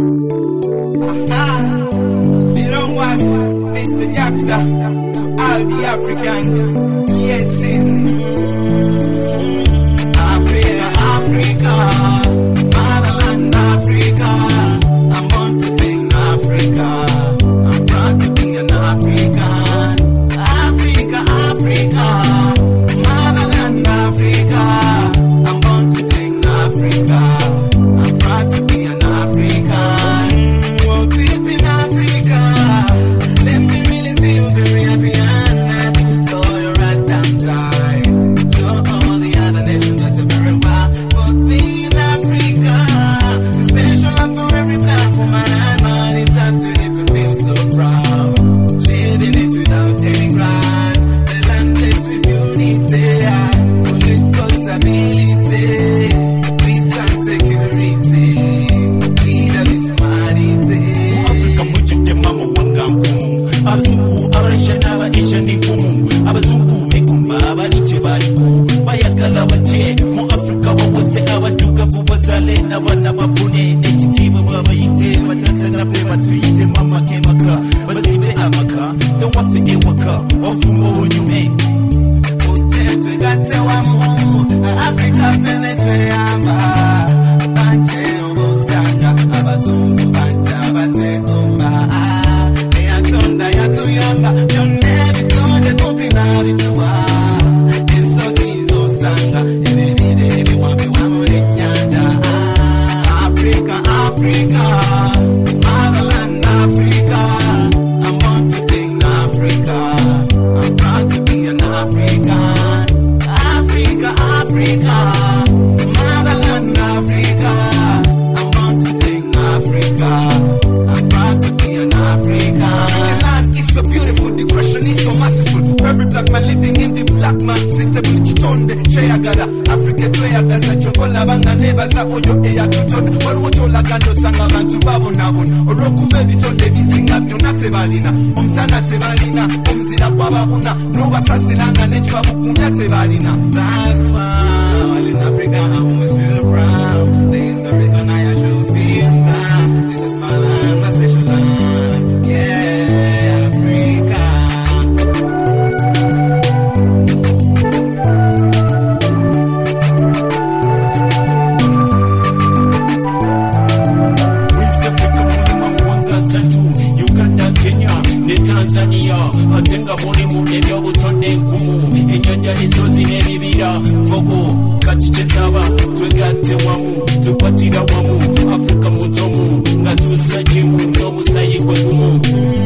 Mr. Youngster, all the Africans, yes, Africa, motherland Africa, I'm born to stay in Africa, I'm proud to be an African, Africa, motherland Africa, I'm born to stay in Africa, I'm proud to be an African, well, deep in Africa, let me really see you very happy and throw your right down side, to all the other nations that are very well. Being Africa, a special love for every black woman and man. It's up to live and feel so proud. Living it without any grant. The land blessed with unity, political stability, peace and security. Leader is humanity. Africa mujite mama wanga mpumu. Abazungu abarashana abaisha ni mpumu. Abazungu mekumba abariche bariku. Bayakala bache mu Africa wawose abaduga bubazale n'abana bafune n'ekitiba babayite batatanga pe batuyite mama kemaka bazibe amaka ewafide waka ofumo wonyume Utete gate wamu Africa penetwe yamba Banje obosanga abazungu banja bategomba Eyatonda yatuyamba Byonne bitonde kupina bituwa Ensozi zosanga Ebibide ebiwambi wamule nyanja Africa, motherland Africa I'm born to stay in Africa I'm proud to be an African Africa, motherland Africa I'm born to stay in Africa I'm proud to be an African African land is so beautiful, the question is so merciful for every black man living in the black man sitable chitonde cheyagala Africa tweyagaza chokola banga nebaza oyo eyatutonde walwochola gando sanga bantu babonabona olwokuba ebitonde bisinga byonna tebalina omusana tebalina omuzira gwababuna n'obasasilanga n'ekibabukumya tebalina that's why all in Africa I always feel proud there is no reason I should feel sad this is my land, my special land yeah, Africa Uganda, Kenya, ne Tanzania atenga mulimu ebyobutonde enkumu ennyanja ensozi n'ebibira fogo kati kyesaba twegatte wamu tukwatira wamu Afrika mutomu nga tussa kimu n'omusayi gwe gumu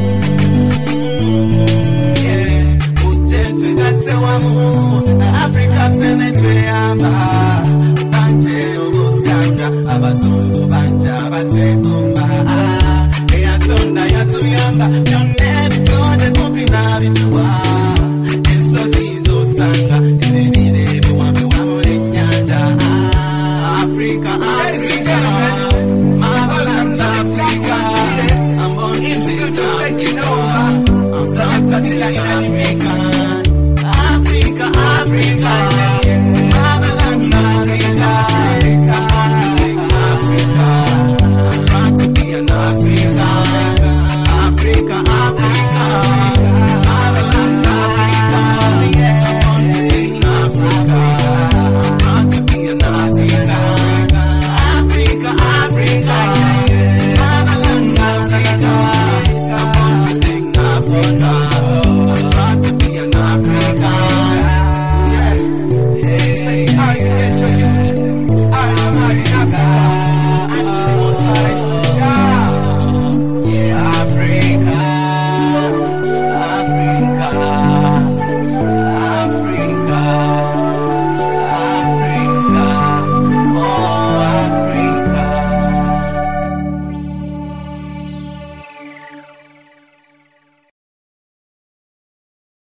twegatte wamu Afrika fene tweyamba banje obusanga abazungu banja bategomba Eyatonda yatuyamba byonne bitonde kupina bituwa ensozi zosanga ebibire ebiwambi wamule nyanja Africa